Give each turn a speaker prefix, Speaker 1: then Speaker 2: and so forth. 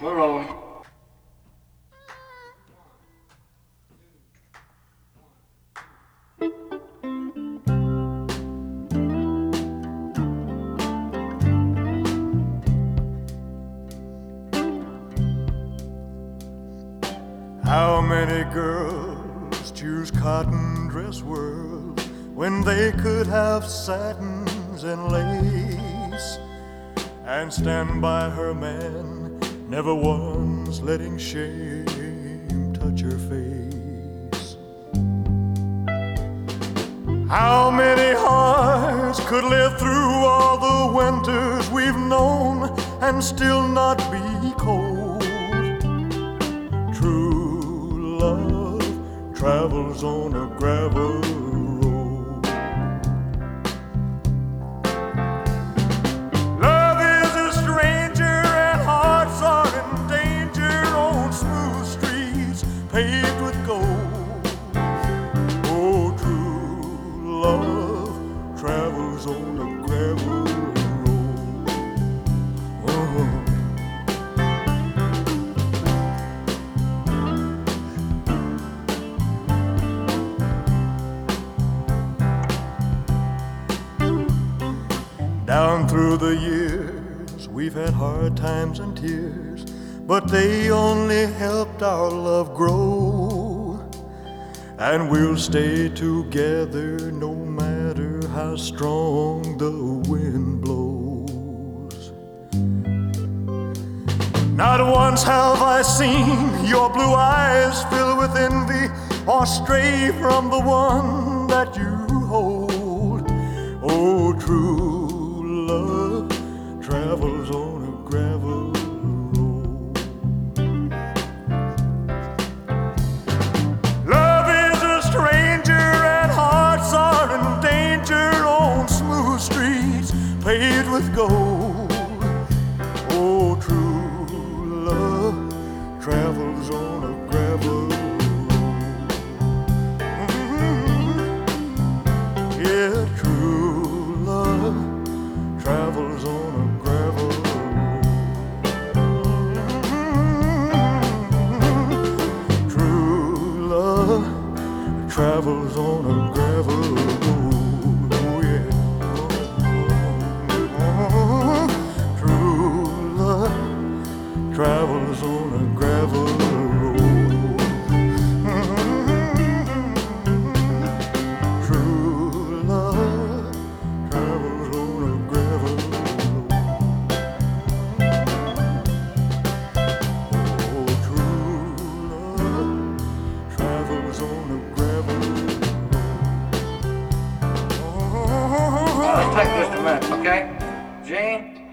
Speaker 1: We're rolling.
Speaker 2: How many girls choose cotton dress world when they could have satins and lace and stand by her man, never once letting shame touch her face? How many hearts could live through all the winters we've known and still not be cold? True love travels on a gravel road. Love is a stranger and hearts are in danger on smooth streets paved with gold. Oh, true love travels on a gravel road. Oh. Down through the years, we've had hard times and tears, but they only helped our love grow. And we'll stay together no matter how strong the wind blows. Not once have I seen your blue eyes fill with envy or stray from the one that you hold. Oh, true love travels on a gravel road. Love is a stranger and hearts are in danger on smooth streets paved with gold. Oh, true love travels on a gravel road. Yeah, true love travels on a gravel road. True love travels on a gravel road. Oh, yeah. True love travels on a gravel road. True love travels on a gravel road. Oh, true love travels on a gravel road.
Speaker 1: Let's take just a minute, okay? Gene?